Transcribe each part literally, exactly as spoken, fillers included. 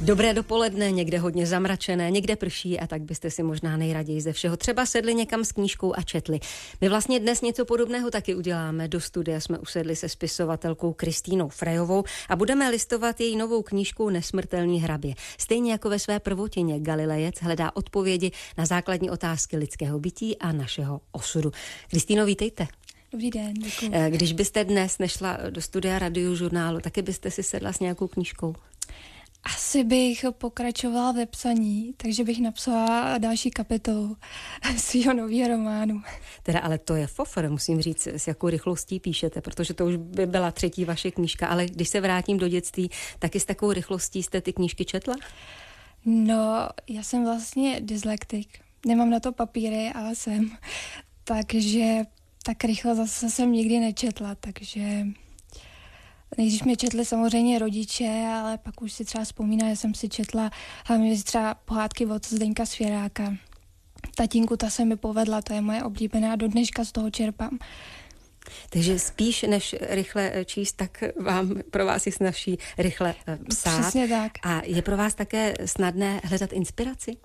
Dobré dopoledne, někde hodně zamračené, někde prší a tak byste si možná nejraději ze všeho třeba sedli někam s knížkou a četli. My vlastně dnes něco podobného taky uděláme. Do studia jsme usedli se spisovatelkou Kristýnou Frejovou a budeme listovat její novou knížku Nesmrtelný hrabě. Stejně jako ve své prvotině Galilejec hledá odpovědi na základní otázky lidského bytí a našeho osudu. Kristýno, vítejte. Dobrý den, děkuji. Když byste dnes nešla do studia Radiožurnálu, taky byste si sedla s nějakou knížkou? Asi bych pokračovala ve psaní, takže bych napsala další kapitolu svého nového románu. Teda ale to je fofr, musím říct, s jakou rychlostí píšete, protože to už by byla třetí vaše knížka, ale když se vrátím do dětství, taky s takovou rychlostí jste ty knížky četla? No, já jsem vlastně dyslektik. Nemám na to papíry, ale jsem. Takže tak rychle zase jsem nikdy nečetla, takže nejdřív mi četli samozřejmě rodiče, ale pak už si třeba vzpomínám, že jsem si četla hlavně třeba pohádky od Zdeňka Svěráka. Tatínku, ta se mi povedla, to je moje oblíbená, do dneška z toho čerpám. Takže spíš než rychle číst, tak vám, pro vás je snazší rychle psát. Přesně tak. A je pro vás také snadné hledat inspiraci?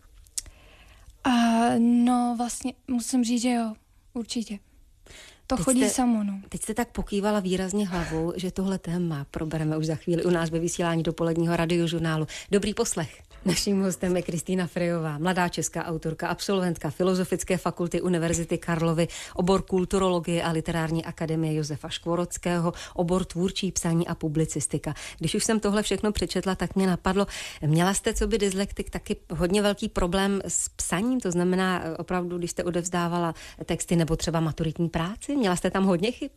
A no vlastně musím říct, že jo, určitě. To teď chodí jste, samo, no. Teď jste tak pokývala výrazně hlavou, že tohle téma probereme už za chvíli u nás ve vysílání dopoledního Radiožurnálu. Dobrý poslech. Naším hostem je Kristýna Frejová, mladá česká autorka, absolventka Filozofické fakulty Univerzity Karlovy, obor kulturologie a literární akademie Josefa Škvorodského, obor tvůrčí psaní a publicistika. Když už jsem tohle všechno přečetla, tak mě napadlo, měla jste, co by dyslektik, taky hodně velký problém s psaním, to znamená opravdu, když jste odevzdávala texty nebo třeba maturitní práci, měla jste tam hodně chyb?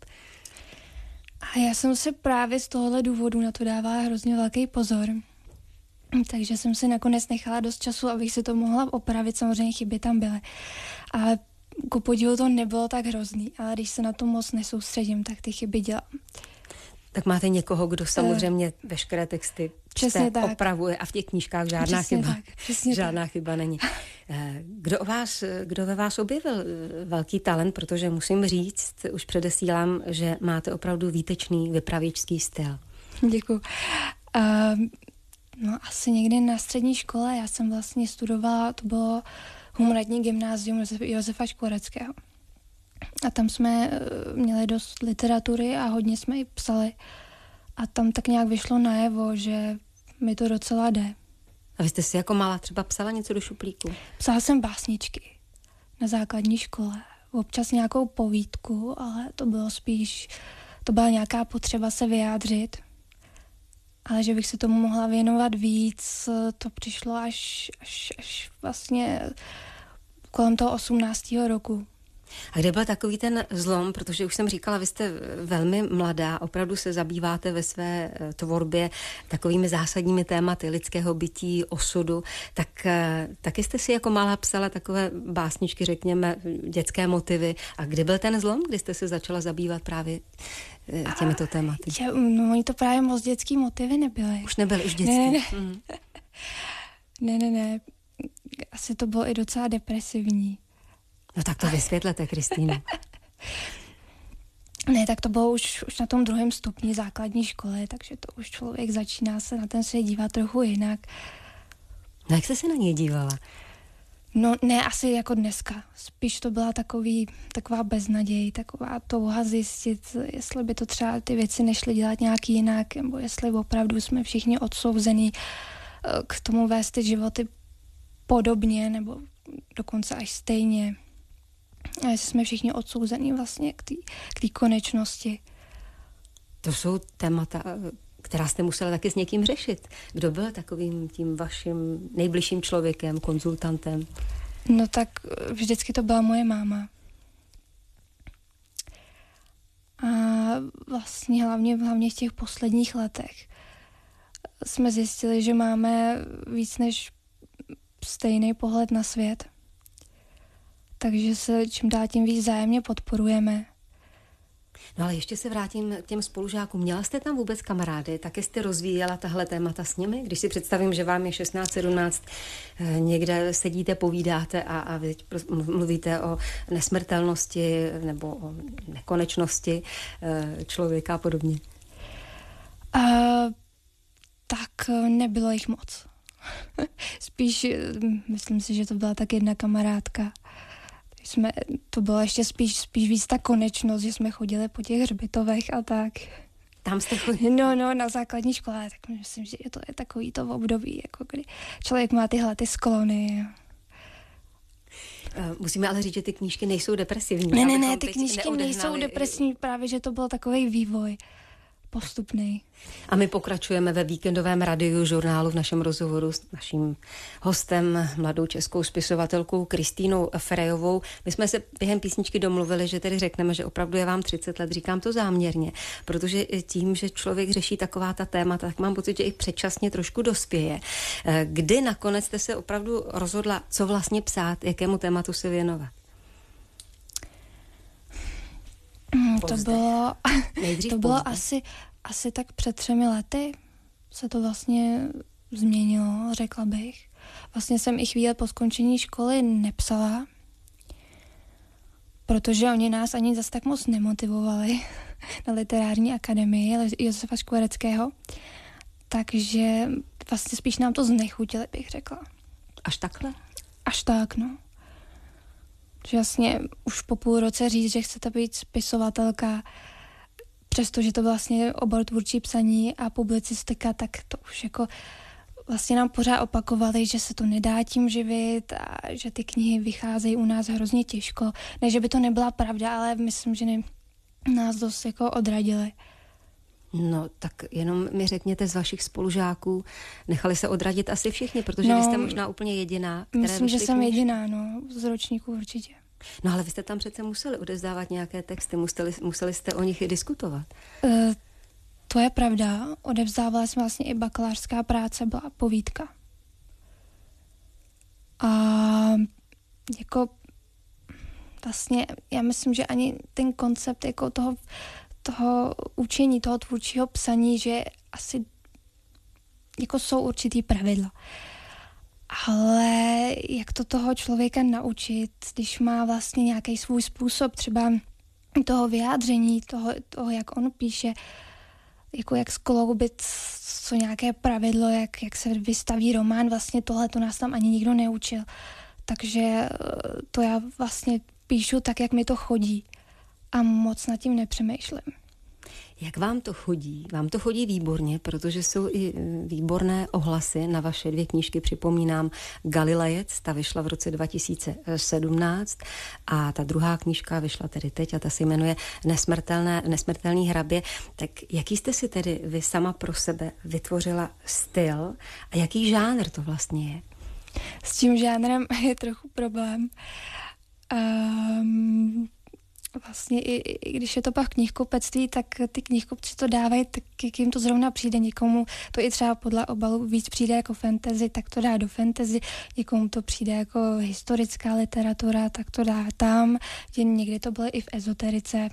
A já jsem se právě z tohohle důvodu na to dávala hrozně velký pozor. Takže jsem si nakonec nechala dost času, abych si to mohla opravit. Samozřejmě chyby tam byly. Ale ku podivu to nebylo tak hrozný. Ale když se na to moc nesoustředím, tak ty chyby dělám. Tak máte někoho, kdo samozřejmě veškeré texty čte, opravuje a v těch knížkách žádná přesně chyba, tak, přesně žádná tak. chyba není. Kdo, o vás, kdo ve vás objevil velký talent, protože musím říct, už předesílám, že máte opravdu výtečný vypravěčský styl. Děkuji. Uh, no asi někdy na střední škole, já jsem vlastně studovala, to bylo humanitní gymnázium Josefa Škvorodského. A tam jsme měli dost literatury a hodně jsme i psali. A tam tak nějak vyšlo najevo, že mi to docela jde. A vy jste si jako malá třeba psala něco do šuplíku? Psala jsem básničky na základní škole. Občas nějakou povídku, ale to bylo spíš, to byla nějaká potřeba se vyjádřit. Ale že bych se tomu mohla věnovat víc, to přišlo až, až, až vlastně kolem toho osmnáctého roku. A kde byl takový ten zlom, protože už jsem říkala, vy jste velmi mladá, opravdu se zabýváte ve své tvorbě takovými zásadními tématy lidského bytí, osudu, tak taky jste si jako malá psala takové básničky, řekněme, dětské motivy. A kdy byl ten zlom, kdy jste se začala zabývat právě těmito tématy? A, no, oni to právě moc dětský motivy nebyly. Už nebyly, už dětský. Ne, ne, mm. ne, ne, ne. Asi to bylo i docela depresivní. No tak to vysvětlete, Kristýno. Ne, tak to bylo už, už na tom druhém stupni základní školy, takže to už člověk začíná se na ten svět dívat trochu jinak. No jak jste se na něj dívala? No ne, asi jako dneska. Spíš to byla takový, taková beznaděj, taková touha zjistit, jestli by to třeba ty věci nešly dělat nějak jinak, nebo jestli opravdu jsme všichni odsouzení k tomu vést ty životy podobně, nebo dokonce až stejně. A jestli jsme všichni odsouzení vlastně k té konečnosti. To jsou témata, která jste musela taky s někým řešit. Kdo byl takovým tím vaším nejbližším člověkem, konzultantem? No tak vždycky to byla moje máma. A vlastně hlavně, hlavně v těch posledních letech jsme zjistili, že máme víc než stejný pohled na svět. Takže se čím dál tím víc vzájemně podporujeme. No ale ještě se vrátím k těm spolužákům. Měla jste tam vůbec kamarády? Také jste rozvíjela tahle témata s nimi? Když si představím, že vám je šestnáct sedmnáct, někde sedíte, povídáte a, a vy mluvíte o nesmrtelnosti nebo o nekonečnosti člověka a podobně. Uh, tak nebylo jich moc. Spíš, myslím si, že to byla tak jedna kamarádka. Jsme, to bylo ještě spíš, spíš víc ta konečnost, že jsme chodili po těch hřbitovech a tak. Tam jste chodili? No, no, na základní škole, tak myslím, že to je takový to období, jako kdy člověk má tyhle ty sklony. Musíme ale říct, že ty knížky nejsou depresivní. Ne, ne, ne, ty knížky nejsou depresivní, právě, že to byl takový vývoj postupný. A my pokračujeme ve víkendovém radiožurnálu v našem rozhovoru s naším hostem, mladou českou spisovatelkou Kristýnou Frejovou. My jsme se během písničky domluvili, že tedy řekneme, že opravdu je vám třicet let, říkám to záměrně, protože tím, že člověk řeší taková ta témata, tak mám pocit, že i předčasně trošku dospěje. Kdy nakonec jste se opravdu rozhodla, co vlastně psát, jakému tématu se věnovat? To bylo, to bylo asi, asi tak před třemi lety se to vlastně změnilo, řekla bych. Vlastně jsem i chvíli po skončení školy nepsala, protože oni nás ani zase tak moc nemotivovali na literární akademii Josefa Škvoreckého. Takže vlastně spíš nám to znechutili, bych řekla. Až takhle? Až tak, no. Že vlastně už po půl roce říct, že chcete být spisovatelka, přestože to vlastně obor tvůrčí psaní a publicistika, tak to už jako vlastně nám pořád opakovali, že se to nedá tím živit a že ty knihy vycházejí u nás hrozně těžko. Ne, že by to nebyla pravda, ale myslím, že ne, nás dost jako odradili. No, tak jenom mi řekněte z vašich spolužáků, nechali se odradit asi všichni, protože no, vy jste možná úplně jediná. Které myslím, že jsem knížky. jediná, no, z ročníku určitě. No, ale vy jste tam přece museli odevzdávat nějaké texty, museli, museli jste o nich i diskutovat. Uh, to je pravda, odevzdávala jsem vlastně i bakalářská práce, byla povídka. A jako vlastně, já myslím, že ani ten koncept jako toho toho učení, toho tvůrčího psaní, že asi jako jsou určitý pravidla. Ale jak to toho člověka naučit, když má vlastně nějaký svůj způsob třeba toho vyjádření, toho, toho jak on píše, jako jak skloubit co nějaké pravidlo, jak, jak se vystaví román, vlastně tohle to nás tam ani nikdo neučil. Takže to já vlastně píšu tak, jak mi to chodí. A moc nad tím nepřemýšlím. Jak vám to chodí? Vám to chodí výborně, protože jsou i výborné ohlasy na vaše dvě knížky. Připomínám Galilejec, ta vyšla v roce dva tisíce sedmnáct a ta druhá knížka vyšla tedy teď a ta se jmenuje Nesmrtelné, Nesmrtelný hrabě. Tak jaký jste si tedy vy sama pro sebe vytvořila styl a jaký žánr to vlastně je? S tím žánrem je trochu problém. Um... Vlastně i, i když je to pak knihkupectví, tak ty knihkupci to dávají, tak jak jim to zrovna přijde. Někomu to i třeba podle obalu víc přijde jako fantasy, tak to dá do fantasy. Někomu to přijde jako historická literatura, tak to dá tam. Někdy to bylo i v ezoterice.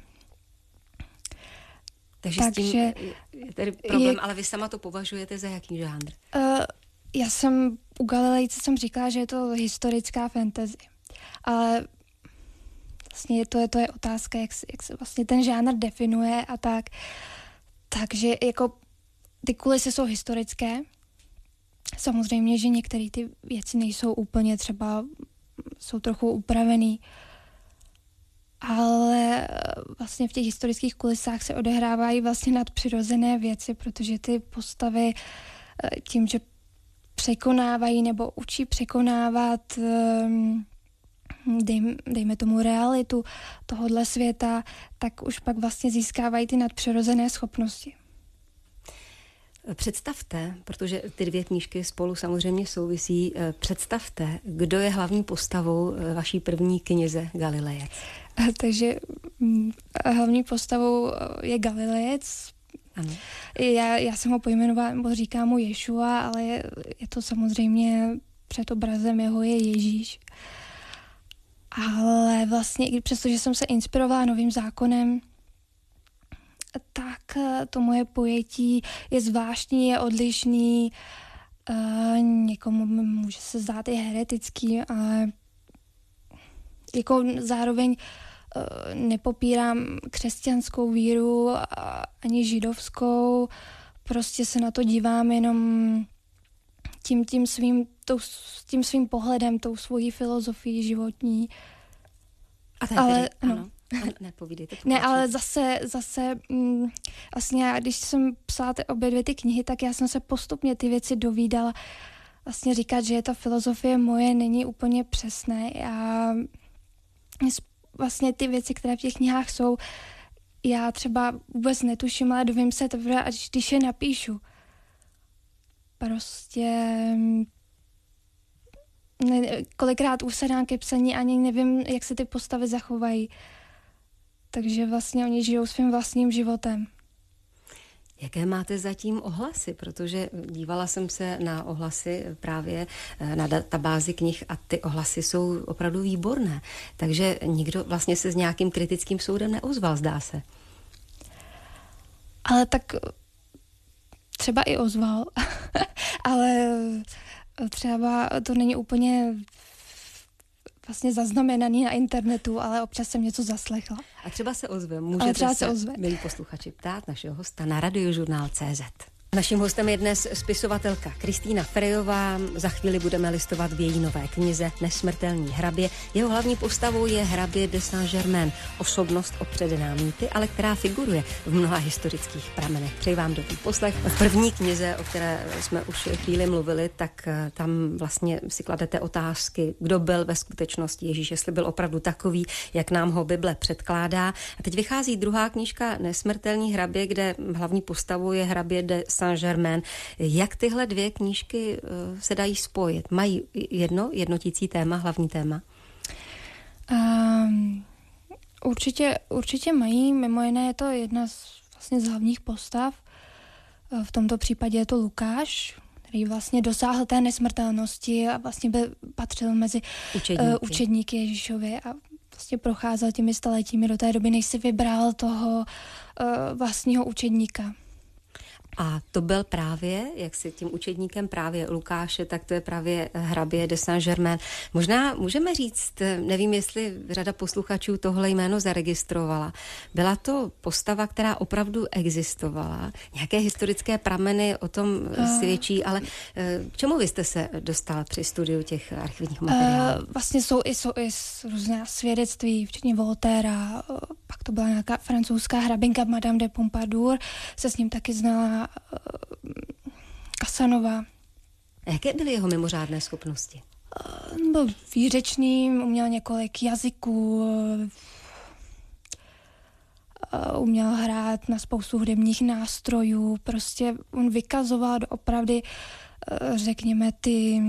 Takže, Takže s tím je tedy problém, je, ale vy sama to považujete za jaký žánr? Uh, já jsem u Galilejce jsem říkala, že je to historická fantasy. Ale vlastně to je, to je otázka, jak se, jak se vlastně ten žánr definuje a tak. Takže jako ty kulisy jsou historické. Samozřejmě, že některé ty věci nejsou úplně třeba, jsou trochu upravený, ale vlastně v těch historických kulisách se odehrávají vlastně nadpřirozené věci, protože ty postavy tím, že překonávají nebo učí překonávat Dej, dejme tomu realitu tohodle světa, tak už pak vlastně získávají ty nadpřirozené schopnosti. Představte, protože ty dvě knížky spolu samozřejmě souvisí, představte, kdo je hlavní postavou vaší první knize Galilejec. Takže hlavní postavou je Galilejec. Ano. Já, já jsem ho pojmenovala, nebo říkám mu Ješua, ale je, je to samozřejmě před obrazem jeho je Ježíš. Ale vlastně, i přestože jsem se inspirovala Novým zákonem, tak to moje pojetí je zvláštní, je odlišný, uh, někomu může se zdát i heretický, ale jako zároveň uh, nepopírám křesťanskou víru ani židovskou, prostě se na to dívám jenom tím, tím, svým, tou, tím svým pohledem, tou svojí filozofií životní. A to je ale, tedy, no. ano. Ne, povídejte. Ne, ale zase, zase mm, vlastně já, když jsem psala ty obě dvě ty knihy, tak já jsem se postupně ty věci dovídala. Vlastně říkat, že je ta filozofie moje, není úplně přesné. A vlastně ty věci, které v těch knihách jsou, já třeba vůbec netuším, ale dovím se teprve, až když je napíšu. Prostě ne, kolikrát usedám ke psaní, ani nevím, jak se ty postavy zachovají. Takže vlastně oni žijou svým vlastním životem. Jaké máte zatím ohlasy? Protože dívala jsem se na ohlasy právě na databázi knih a ty ohlasy jsou opravdu výborné. Takže nikdo vlastně se s nějakým kritickým soudem neozval, zdá se. Ale tak třeba i ozval. Ale třeba to není úplně vlastně zaznamenaný na internetu, ale občas jsem něco zaslechla. A třeba se ozve. Můžete se, se ozve. Milí posluchači, ptát našeho hosta na radiožurnál tečka cé zet. Naším hostem je dnes spisovatelka Kristýna Frejová. Za chvíli budeme listovat v její nové knize Nesmrtelný hrabě. Jeho hlavní postavou je hrabě de Saint-Germain, osobnost opředená mýty, ale která figuruje v mnoha historických pramenech. Přeji vám dobrý poslech. V první knize, o které jsme už chvíli mluvili, tak tam vlastně si kladete otázky, kdo byl ve skutečnosti Ježíš, jestli byl opravdu takový, jak nám ho Bible předkládá. A teď vychází druhá knížka Nesmrtelný hrabě, kde hlavní postavou je hrabě de Saint-Germain. Jak tyhle dvě knížky se dají spojit? Mají jedno jednotící téma, hlavní téma? Um, určitě, určitě mají. Mimo jiné je to jedna z, vlastně z hlavních postav. V tomto případě je to Lukáš, který vlastně dosáhl té nesmrtelnosti a vlastně by patřil mezi učedníky, uh, učedníky Ježíšovy a vlastně procházel těmi staletími do té doby, než si vybral toho uh, vlastního učedníka. A to byl právě, jak si tím učedníkem právě Lukáše, tak to je právě hrabě de Saint-Germain. Možná můžeme říct, nevím, jestli řada posluchačů tohle jméno zaregistrovala. Byla to postava, která opravdu existovala. Nějaké historické prameny o tom uh, svědčí, ale k čemu vy jste se dostala při studiu těch archivních materiálů? Uh, vlastně jsou i, jsou i různá svědectví, včetně Voltaira, pak to byla nějaká francouzská hrabinka Madame de Pompadour, se s ním taky znala Casanova. A jaké byly jeho mimořádné schopnosti? Uh, byl výřečný, uměl několik jazyků, uh, uměl hrát na spoustu hudebních nástrojů, prostě on vykazoval doopravdy, uh, řekněme, ty,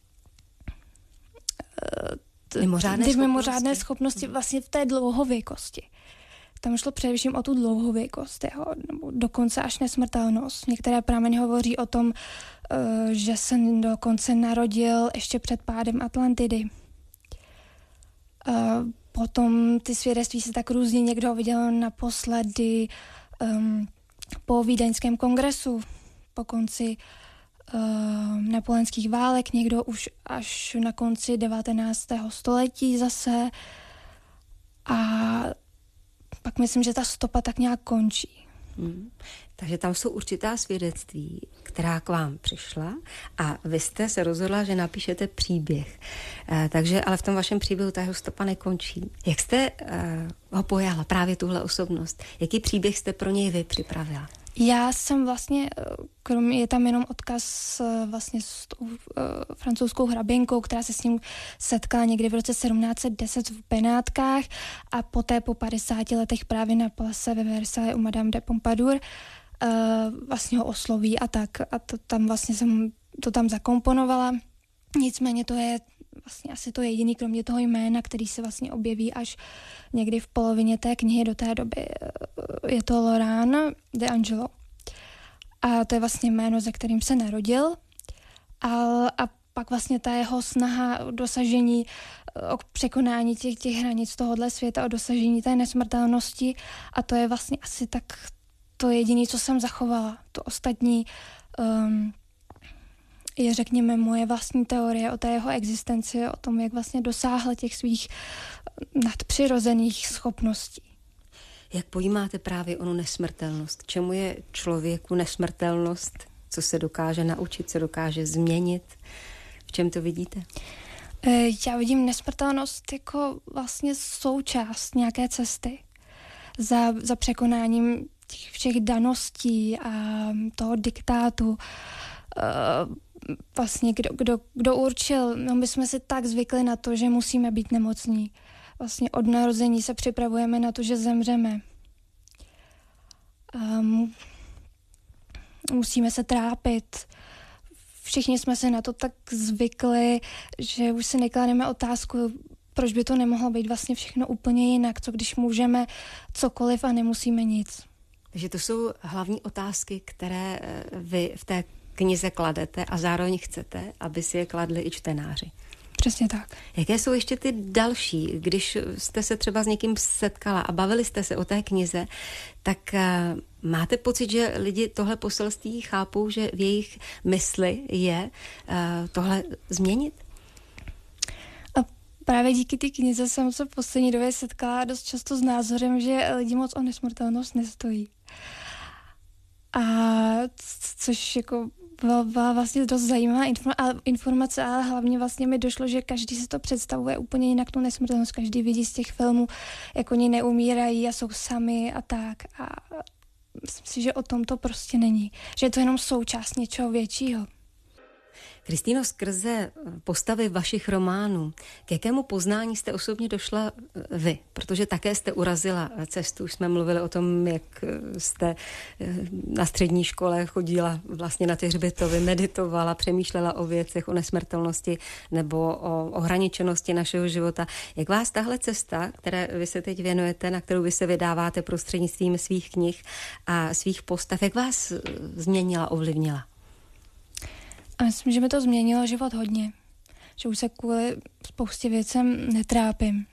uh, t- mimořádné ty schopnosti. mimořádné schopnosti vlastně v té dlouhověkosti. Tam šlo především o tu dlouhověkost, jeho, nebo dokonce až nesmrtelnost. Některé prameny hovoří o tom, uh, že se dokonce narodil ještě před pádem Atlantidy. Uh, potom ty svědectví se tak různě, někdo ho viděl naposledy um, po Vídeňském kongresu, po konci uh, napoleonských válek, někdo už až na konci devatenáctého století zase. A pak myslím, že ta stopa tak nějak končí. Hmm. Takže tam jsou určitá svědectví, která k vám přišla a vy jste se rozhodla, že napíšete příběh. E, takže, ale v tom vašem příběhu ta jeho stopa nekončí. Jak jste e, ho pojala, právě tuhle osobnost? Jaký příběh jste pro něj vy připravila? Já jsem vlastně, kromě, je tam jenom odkaz vlastně s tou uh, francouzskou hraběnkou, která se s ním setkala někdy v roce sedmnáct set deset v Benátkách a poté po padesáti letech právě na place ve Versailles u Madame de Pompadour uh, vlastně ho osloví a tak. A to tam vlastně jsem to tam zakomponovala. Nicméně to je vlastně asi to jediný, kromě toho jména, který se vlastně objeví až někdy v polovině té knihy. Do té doby je to Laurent de Angelo. A to je vlastně jméno, ze kterým se narodil. A, a pak vlastně ta jeho snaha o dosažení, o překonání těch, těch hranic tohohle světa, o dosažení té nesmrtelnosti. A to je vlastně asi tak to jediné, co jsem zachovala. To ostatní um, je, řekněme, moje vlastní teorie o té jeho existenci, o tom, jak vlastně dosáhl těch svých nadpřirozených schopností. Jak pojímáte právě onu nesmrtelnost? K čemu je člověku nesmrtelnost? Co se dokáže naučit, co dokáže změnit? V čem to vidíte? Já vidím nesmrtelnost jako vlastně součást nějaké cesty za, za překonáním těch všech daností a toho diktátu. Vlastně kdo, kdo, kdo určil, no my jsme si tak zvykli na to, že musíme být nemocní. Vlastně od narození se připravujeme na to, že zemřeme. Um, musíme se trápit. Všichni jsme se na to tak zvykli, že už si neklademe otázku, proč by to nemohlo být vlastně všechno úplně jinak, co když můžeme cokoliv a nemusíme nic. Takže to jsou hlavní otázky, které vy v té knize kladete a zároveň chcete, aby si je kladli i čtenáři. Přesně tak. Jaké jsou ještě ty další? Když jste se třeba s někým setkala a bavili jste se o té knize, tak uh, máte pocit, že lidi tohle poselství chápou, že v jejich mysli je uh, tohle změnit? A právě díky té knize jsem se v poslední době setkala dost často s názorem, že lidi moc o nesmrtelnost nestojí. A což jako byla vlastně dost zajímavá informace, ale hlavně vlastně mi došlo, že každý si to představuje úplně jinak, tu nesmrtelnost. Každý vidí z těch filmů, jak oni neumírají a jsou sami a tak. A myslím si, že o tom to prostě není. Že je to jenom součást něčeho většího. Kristýno, skrze postavy vašich románů, k jakému poznání jste osobně došla vy? Protože také jste urazila cestu. Už jsme mluvili o tom, jak jste na střední škole chodila vlastně na ty hřbitovy, meditovala, přemýšlela o věcech, o nesmrtelnosti nebo o ohraničenosti našeho života. Jak vás tahle cesta, které vy se teď věnujete, na kterou vy se vydáváte prostřednictvím svých knih a svých postav, jak vás změnila, ovlivnila? A myslím, že mi to změnilo život hodně. Že už se kvůli spoustě věcem netrápím.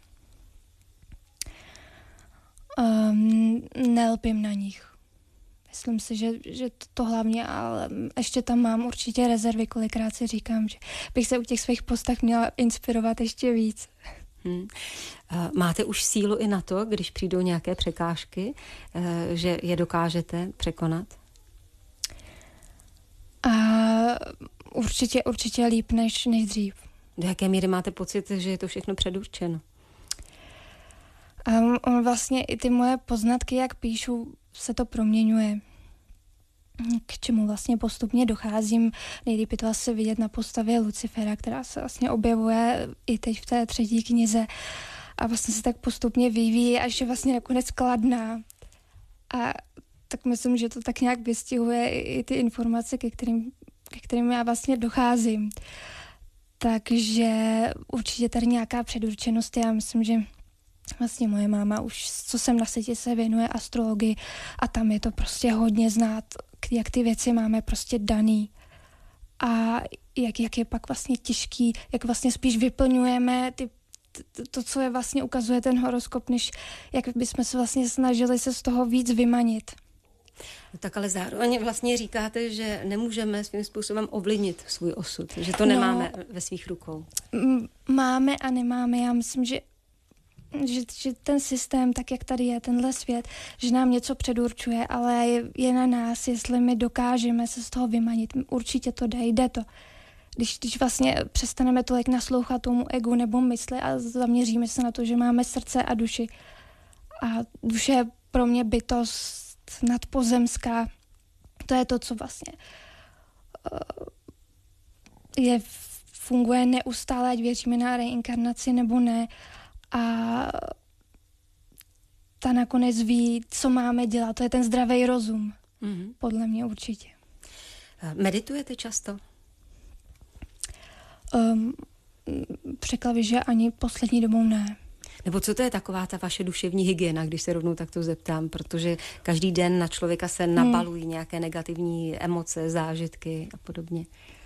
Um, nelpím na nich. Myslím si, že, že to, to hlavně, ale ještě tam mám určitě rezervy, kolikrát si říkám, že bych se u těch svých postav měla inspirovat ještě víc. Hmm. Máte už sílu i na to, když přijdou nějaké překážky, že je dokážete překonat? A určitě, určitě líp než, než dřív. Do jaké míry máte pocit, že je to všechno předurčeno? Um, on vlastně i ty moje poznatky, jak píšu, se to proměňuje. K čemu vlastně postupně docházím. Nejlíp je to asi vidět na postavě Lucifera, která se vlastně objevuje i teď v té třetí knize a vlastně se tak postupně vyvíjí, až je vlastně nakonec kladná. A tak myslím, že to tak nějak vystihuje i ty informace, ke kterým, ke kterým já vlastně docházím. Takže určitě tady nějaká předurčenost. Já myslím, že vlastně moje máma už, co jsem na světě, se věnuje astrologii a tam je to prostě hodně znát, jak ty věci máme prostě daný. A jak, jak je pak vlastně těžký, jak vlastně spíš vyplňujeme ty to, co je vlastně ukazuje ten horoskop, než jak bychom se vlastně snažili se z toho víc vymanit. No tak ale zároveň vlastně říkáte, že nemůžeme svým způsobem ovlivnit svůj osud, že to nemáme no, ve svých rukou. Máme a nemáme. Já myslím, že, že, že ten systém, tak jak tady je, tenhle svět, že nám něco předurčuje, ale je, je na nás, jestli my dokážeme se z toho vymanit. Určitě to jde, jde to. Když, když vlastně přestaneme tolik naslouchat tomu egu nebo mysli a zaměříme se na to, že máme srdce a duši. A duše je pro mě bytost nadpozemská. To je to, co vlastně je, funguje neustále, ať věříme na reinkarnaci nebo ne. A ta nakonec ví, co máme dělat. To je ten zdravý rozum. Mm-hmm. Podle mě určitě. Meditujete často? Um, řekla bych, že ani poslední dobou ne. Nebo co to je taková ta vaše duševní hygiena, když se rovnou takto zeptám, protože každý den na člověka se nabalují hmm. nějaké negativní emoce, zážitky a podobně.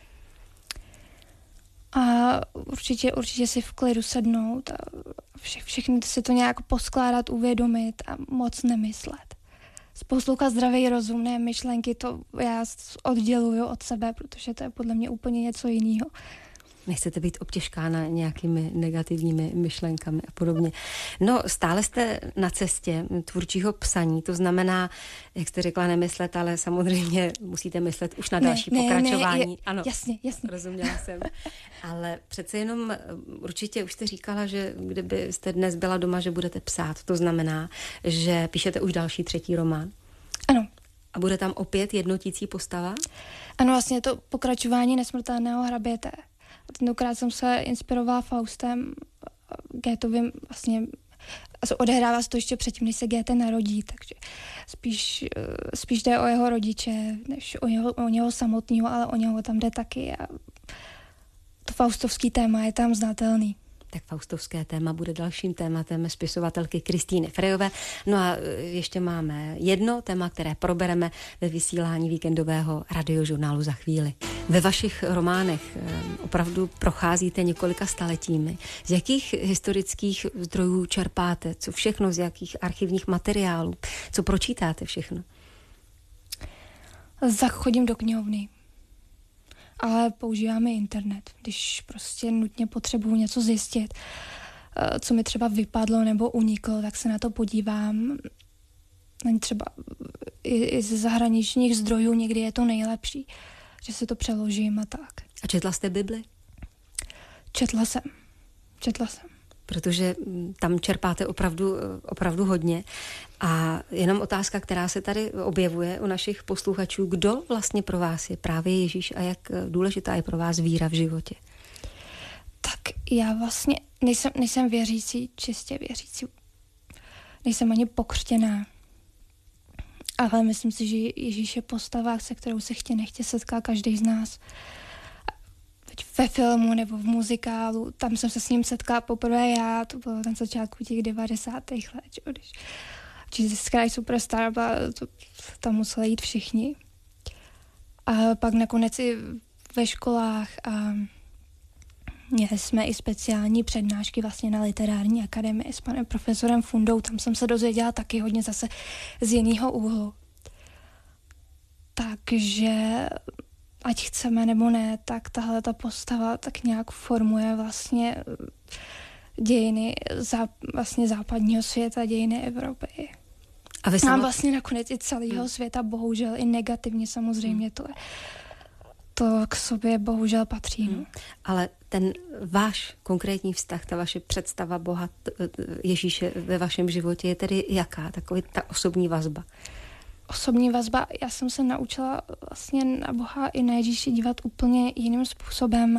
A určitě, určitě si v klidu sednout a vše, všechny si to nějak poskládat, uvědomit a moc nemyslet. Poslouchat zdravý rozum, ne myšlenky, to já odděluju od sebe, protože to je podle mě úplně něco jiného. Nechcete být obtěžkána nějakými negativními myšlenkami a podobně. No, stále jste na cestě tvůrčího psaní, to znamená, jak jste řekla, nemyslet, ale samozřejmě musíte myslet už na další ne, pokračování. Ne, ne, je, ano, jasně, jasně. Rozuměla jsem. Ale přece jenom určitě už jste říkala, že kdybyste dnes byla doma, že budete psát. To znamená, že píšete už další třetí román. Ano. A bude tam opět jednotící postava? Ano, vlastně to pokračování Nesmrtelného hraběte. Tentokrát jsem se inspirovala Faustem Goethovým, vlastně odehrává se to ještě předtím, než se Goethe narodí, takže spíš, spíš jde o jeho rodiče, než o něho, o něho samotného, ale o něho tam jde taky a to faustovský téma je tam znatelný. Tak faustovské téma bude dalším tématem spisovatelky Kristýny Frejové. No a ještě máme jedno téma, které probereme ve vysílání víkendového radiožurnálu za chvíli. Ve vašich románech opravdu procházíte několika staletími. Z jakých historických zdrojů čerpáte? Co všechno? Z jakých archivních materiálů? Co pročítáte všechno? Zachodím do knihovny. Ale používáme internet, když prostě nutně potřebuji něco zjistit, co mi třeba vypadlo nebo uniklo, tak se na to podívám. Třeba i, i ze zahraničních zdrojů někdy je to nejlepší, že si to přeložím a tak. A četla jste Bibli? Četla jsem, četla jsem. Protože tam čerpáte opravdu, opravdu hodně. A jenom otázka, která se tady objevuje u našich posluchačů, kdo vlastně pro vás je právě Ježíš a jak důležitá je pro vás víra v životě? Tak já vlastně nejsem, nejsem věřící, čistě věřící. Nejsem ani pokřtěná. Ale myslím si, že Ježíš je postava, se kterou se chtě nechtě setká každý z nás. Ve filmu nebo v muzikálu, tam jsem se s ním setkala poprvé já, to bylo na začátku těch devadesátých let, čo, když Jesus Christ Superstar, to, tam museli jít všichni. A pak nakonec i ve školách a měli jsme i speciální přednášky vlastně na literární akademii s panem profesorem Fundou, tam jsem se dozvěděla taky hodně zase z jiného úhlu. Takže ať chceme nebo ne, tak tahle ta postava tak nějak formuje vlastně dějiny zá, vlastně západního světa, dějiny Evropy. A vy sama... vlastně nakonec i celého hmm. světa, bohužel i negativně samozřejmě, to, je, to k sobě bohužel patří. Hmm. No. Ale ten váš konkrétní vztah, ta vaše představa Boha, Ježíše ve vašem životě je tedy jaká? Takový ta osobní vazba? Osobní vazba, já jsem se naučila vlastně na Boha i na Ježíše dívat úplně jiným způsobem.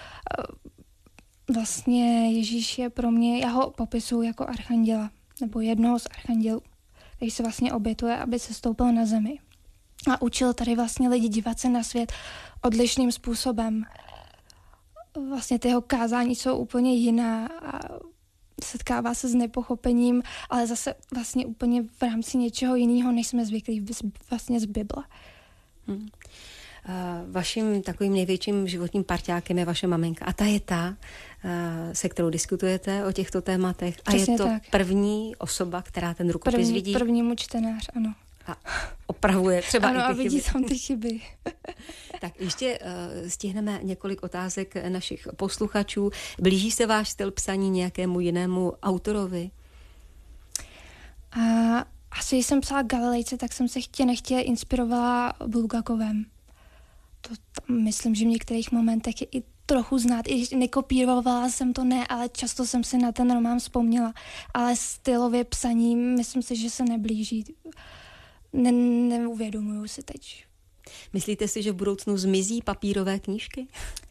Vlastně Ježíš je pro mě, já ho popisuju jako archanděla, nebo jednoho z archandělů, který se vlastně obětuje, aby se stoupil na zemi. A učil tady vlastně lidi dívat se na svět odlišným způsobem. Vlastně ty jeho kázání jsou úplně jiná a setkává se s nepochopením, ale zase vlastně úplně v rámci něčeho jiného, než jsme zvyklí vlastně z Bible. Hmm. Vaším takovým největším životním parťákem je vaše maminka. A ta je ta, se kterou diskutujete o těchto tématech. A Přesně je to tak. První osoba, která ten rukopis první, vidí. Prvnímu čtenář, ano. A opravuje třeba ano, i ty a vidí chyby. tam ty chyby. Tak ještě uh, stihneme několik otázek našich posluchačů. Blíží se váš styl psaní nějakému jinému autorovi? A asi když jsem psala Galilejce, tak jsem se chtě nechtě inspirovala Bulgakovem. To tam, myslím, že v některých momentech je i trochu znát. I nekopírovala jsem to, ne, ale často jsem si na ten román vzpomněla. Ale stylově psaní, myslím si, že se neblíží. Ne, neuvědomuju si teď. Myslíte si, že v budoucnu zmizí papírové knížky?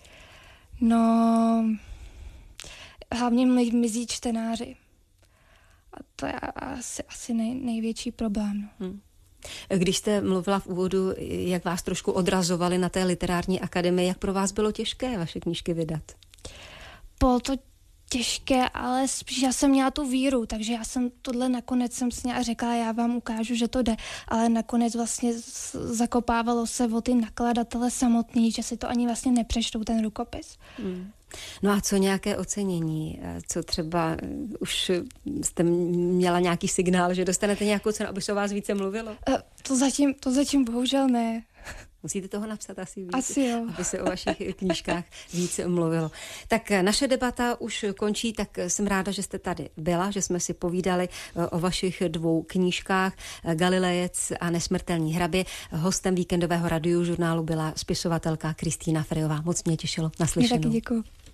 No, hlavně mizí čtenáři. A to je asi, asi nej, největší problém. No. Hmm. Když jste mluvila v úvodu, jak vás trošku odrazovali na té literární akademii, jak pro vás bylo těžké vaše knížky vydat? Bylo to těžké, ale spíš já jsem měla tu víru, takže já jsem tohle nakonec jsem s ní a řekla, já vám ukážu, že to jde, ale nakonec vlastně zakopávalo se o ty nakladatele samotný, že si to ani vlastně nepřečtou ten rukopis. Hmm. No a co nějaké ocenění? Co třeba už jste měla nějaký signál, že dostanete nějakou cenu, aby se o vás více mluvilo? To zatím, to zatím bohužel ne. Musíte toho napsat asi víc, asi jo. aby se o vašich knížkách víc mluvilo. Tak naše debata už končí, tak jsem ráda, že jste tady byla, že jsme si povídali o vašich dvou knížkách Galilejec a Nesmrtelní hrabě. Hostem víkendového radiožurnálu byla spisovatelka Kristýna Frejová. Moc mě těšilo. Naslyšenou. Já taky děkuji.